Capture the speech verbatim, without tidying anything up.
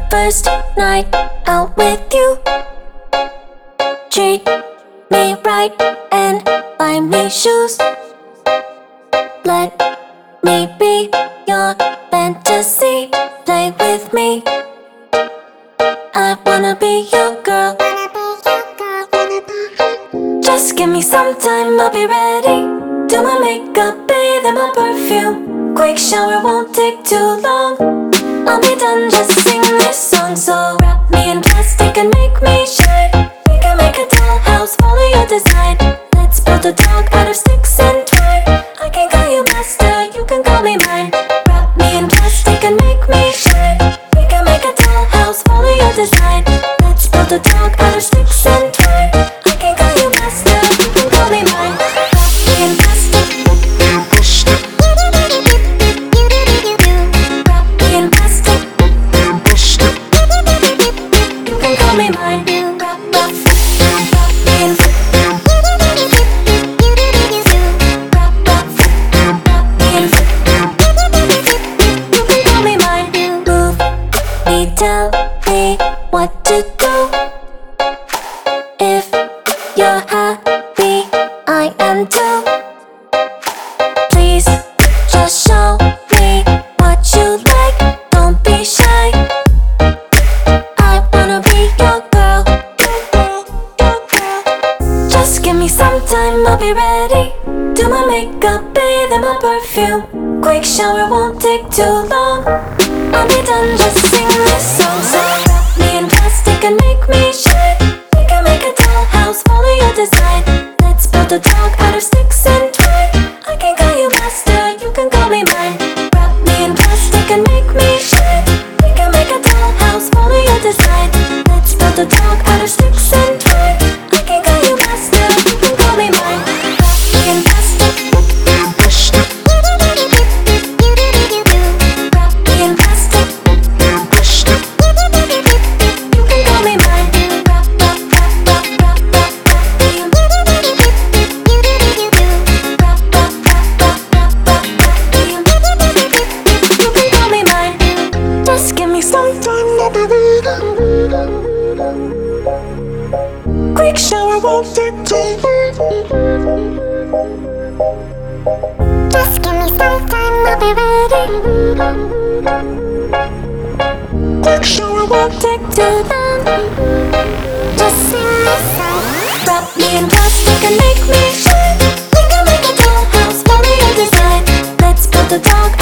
first night out with you. Treat me right and buy me shoes. Let me be your fantasy. Play with me. I wanna be your girl. Just give me some time, I'll be ready. Do my makeup, bathe in my perfume. Quick shower won't take too long. I'll be done, just sing this song. So wrap me in plastic and make me shine. We can make a dollhouse, follow your design. Let's build a dog out of sticks and twine. I can call you master, you can call me mine. Wrap me in plastic and make me shine. We can make a dollhouse, follow your design. Let's build a dog out of sticks and twine. I can call you master, you can call me mine. Wrap me in plastic. Tell me what to do. If you're happy, I am too. Please, just show me what you like. Don't be shy. I wanna be your girl. Just give me some time, I'll be ready. Do my makeup, bathe in my perfume. Quick shower won't take too long. I'll be done, just sing this song. So wrap me in plastic and make me shine. We can make a dollhouse, follow your design. Let's build a dog out of sticks and twine. I can call you master, you can call me mine. Wrap me in plastic and make me shine. We can make a dollhouse, follow your design. Let's build a dog out of sticks and twine. I can call you master, you can call me mine. Wrap me in plastic. Quick shower won't take too long. Just give me some time, I'll be ready. Quick shower won't take too long. Just sing this song. Wrap me in plastic and make me shine. We can make a dollhouse, follow your design. Let's build a dog